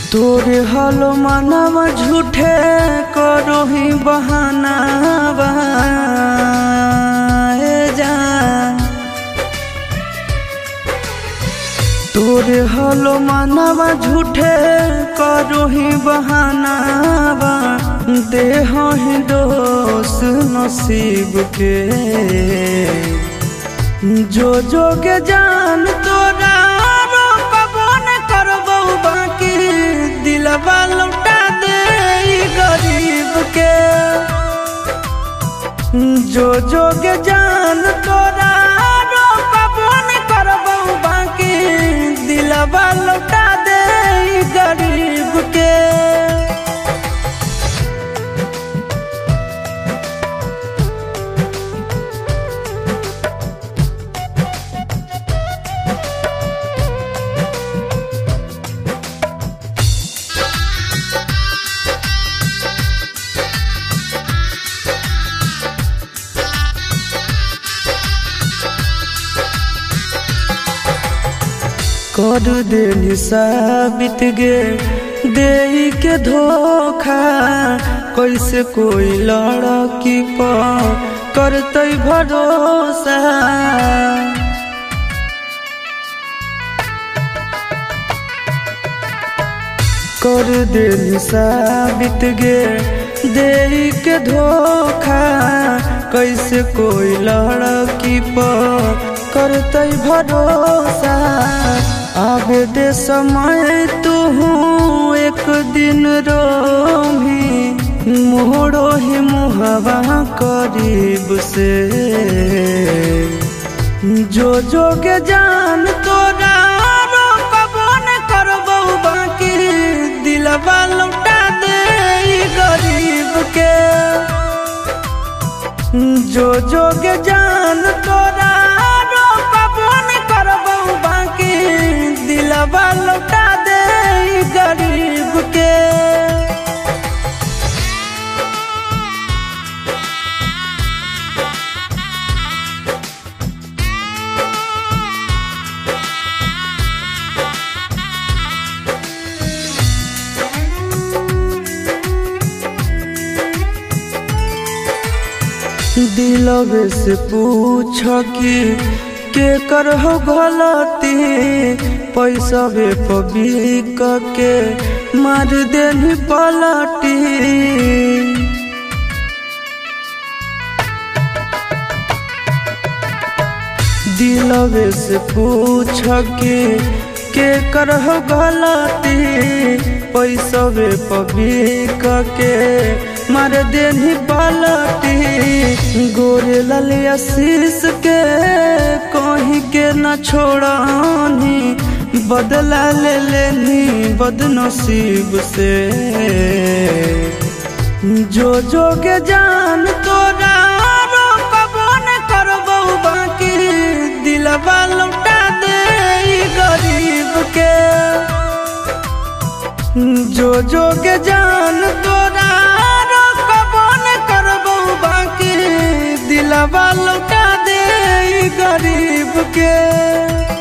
तोरे हलो मनवा झूठे करो ही बहानावा जान। तोरे हलो मनवा झूठे करो ही बहानावा देह ही दोष नसीब के जो के जान तोरा रोकबो न करबो बाकी दिलवा लौटा दे गरीब के। जो के जान तोरा रोकबो न करबो बाकी दिलवा लौटा दे गरीब के। कर दे साबित गे दे के धोखा कैसे कोई लड़की पर करते भरोसा। कर दे साबित गे दे के धोखा कैसे कोई लड़की पर करते भरोसा। आगे दे समय तू एक दिन रोही मोड़ो ही मुहवा करीब से। जो के जान तोरा रोकबो न करबो बाकी दिलवा लौटा दे गरीब के। जो के जान तोरा रोकबो न करबो बाकी दिलवा लौटा दे गरीब के। दिलवे से पूछ कि के कर हो गलती पैसा बे पबिक के मार देनी पलटी। दिलवे से पूछ कि के कर हो गलती पैसा बे पबिक के मार देनी पलटी। गोरे लाल आशीष के कहीं के न छोड़ानी बदला ले लेनी बदनसीब से। जो के जान तोरा रोकबो न करबो बाकी दिलवा लौटा दे गरीब के। जो के जान तोरा रोकबो न करबो बाकी दिलवा लौटा दे गरीब के।